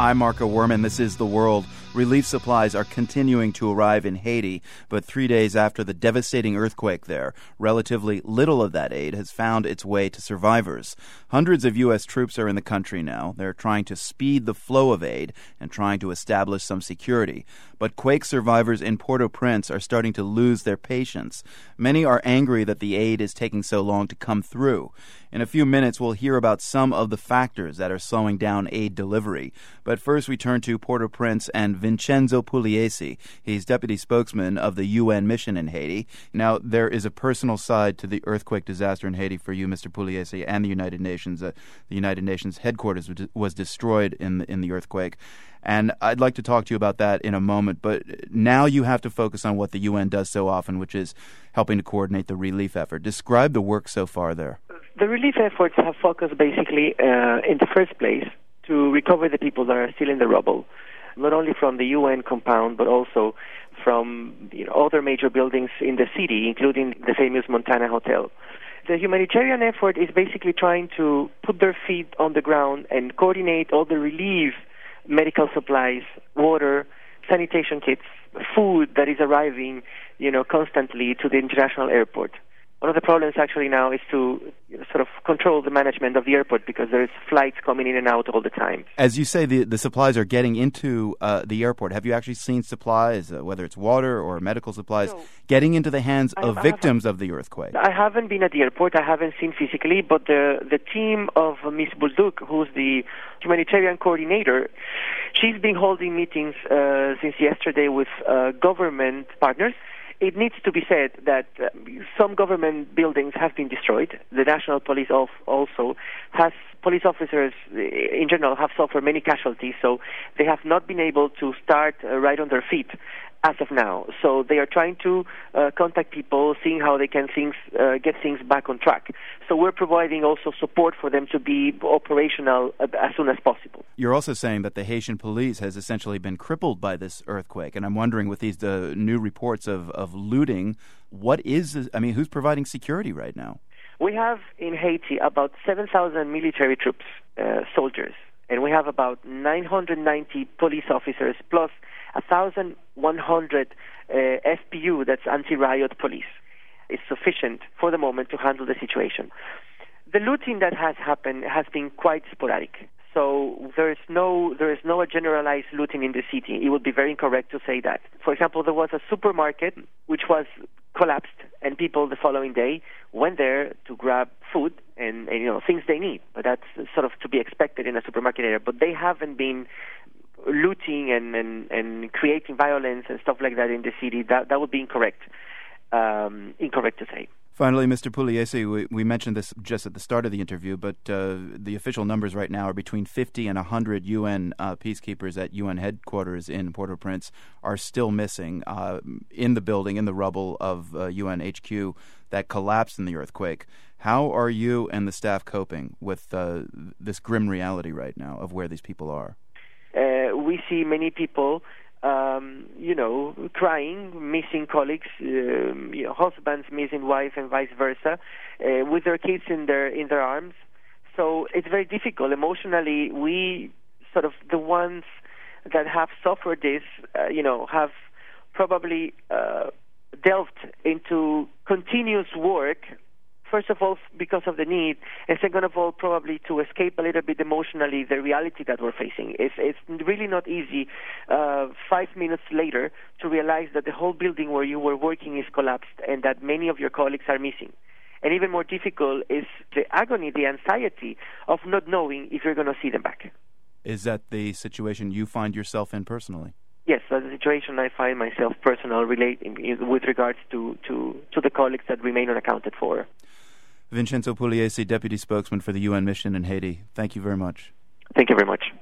I'm Marco Werman. This is The World. Relief supplies are continuing to arrive in Haiti, but 3 days after the devastating earthquake there, relatively little of that aid has found its way to survivors. Hundreds of U.S. troops are in the country now. They're trying to speed the flow of aid and trying to establish some security. But quake survivors in Port-au-Prince are starting to lose their patience. Many are angry that the aid is taking so long to come through. In a few minutes, we'll hear about some of the factors that are slowing down aid delivery. But first, we turn to Port-au-Prince and Vincenzo Pugliese. He's deputy spokesman of the UN mission in Haiti. Now, there is a personal side to the earthquake disaster in Haiti for you, Mr. Pugliese, and the United Nations. The United Nations headquarters was destroyed in the earthquake. And I'd like to talk to you about that in a moment, but now you have to focus on what the UN does so often, which is helping to coordinate the relief effort. Describe the work so far there. The relief efforts have focused basically, in the first place, to recover the people that are still in the rubble, not only from the UN compound, but also from other major buildings in the city, including the famous Montana Hotel. The humanitarian effort is basically trying to put their feet on the ground and coordinate all the relief, medical supplies, water, sanitation kits, food that is arriving, constantly to the international airport. One of the problems actually now is to sort of control the management of the airport because there's flights coming in and out all the time. As you say, the supplies are getting into the airport. Have you actually seen supplies, whether it's water or medical supplies, getting into the hands of victims of the earthquake? I haven't been at the airport. I haven't seen physically, but the team of Ms. Bulduc, who's the humanitarian coordinator, she's been holding meetings since yesterday with government partners. It needs to be said that some government buildings have been destroyed. The National Police also has police officers in general have suffered many casualties, so they have not been able to start right on their feet as of now. So they are trying to contact people, seeing how they can get things back on track. So we're providing also support for them to be operational as soon as possible. You're also saying that the Haitian police has essentially been crippled by this earthquake, and I'm wondering with these new reports of looting, who's providing security right now? We have in Haiti about 7,000 military troops, soldiers, and we have about 990 police officers plus 1,100 FPU, that's anti-riot police, is sufficient for the moment to handle the situation. The looting that has happened has been quite sporadic. So there is no generalized looting in the city. It would be very incorrect to say that. For example, there was a supermarket which was collapsed, and people the following day went there to grab food and things they need. But that's sort of to be expected in a supermarket area. But they haven't been looting and creating violence and stuff like that in the city. That would be incorrect to say. Finally, Mr. Pugliese, we mentioned this just at the start of the interview, but the official numbers right now are between 50 and 100 UN peacekeepers at UN headquarters in Port-au-Prince are still missing in the building, in the rubble of UN HQ that collapsed in the earthquake. How are you and the staff coping with this grim reality right now of where these people are? We see many people crying, missing colleagues, husbands missing wife, and vice versa, with their kids in their arms. So it's very difficult emotionally. We the ones that have suffered this, have probably delved into continuous work. First of all, because of the need, and second of all, probably to escape a little bit emotionally the reality that we're facing. It's really not easy 5 minutes later to realize that the whole building where you were working is collapsed and that many of your colleagues are missing. And even more difficult is the agony, the anxiety of not knowing if you're going to see them back. Is that the situation you find yourself in personally? Yes, that's the situation I find myself personally with regards to the colleagues that remain unaccounted for. Vincenzo Pugliese, Deputy Spokesman for the UN Mission in Haiti. Thank you very much. Thank you very much.